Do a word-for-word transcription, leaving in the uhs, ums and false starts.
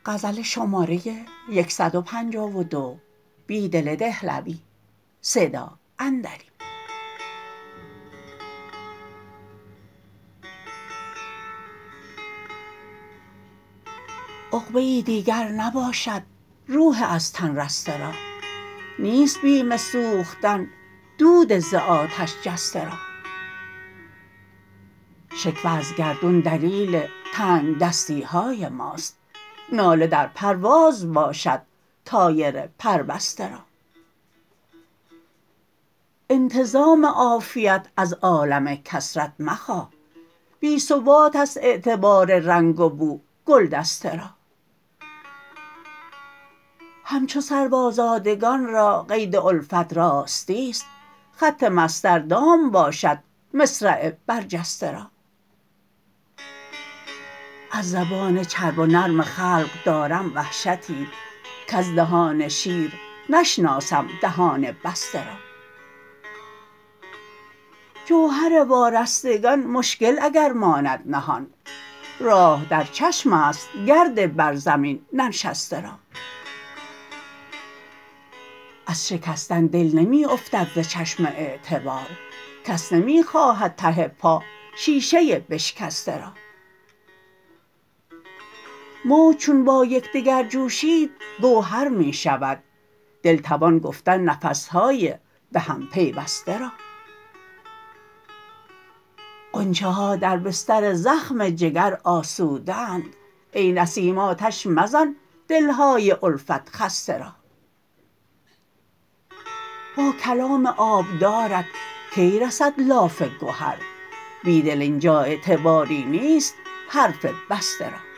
غزل شماره صد و پنجاه و دو. بیدل دهلوی. صدا اندریم. عقبه ای دیگر نباشد روح از تن رسته را، نیست بیم سوختن دود ز آتش جسته را. شکوه از گردون دلیل تنگدستی های ماست، ناله در پرواز باشد طایر پربسته را. انتظام عافیت از عالم کثرت مخواه، بی ثبات است اعتبار رنگ و بو گلدسته را. همچو سرو آزادگان را قید الفت راستی است، خط مسطر دام باشد مصرع برجسته را. از زبان چرب و نرم خلق دارم وحشتی، کز دهان شیر نشناسم دهان بسته را. جوهر وارستگان مشکل اگر ماند نهان، راه در چشم است گرد بر زمین ننشسته را. از شکستن دل نمی افتد ز چشم اعتبار، کس نمی خواهد ته پا شیشه بشکسته را. موج چون با یکدگر جوشید گوهر می شود، دل توان گفتن نفسهای به هم پیوسته را. غنچه ها در بستر زخم جگر آسوده اند، ای نسیم آتش مزن دلهای الفت خسته را. با کلام آبدارت کی رسد لاف گهر، بیدل اینجا اعتباری نیست حرف بسته را.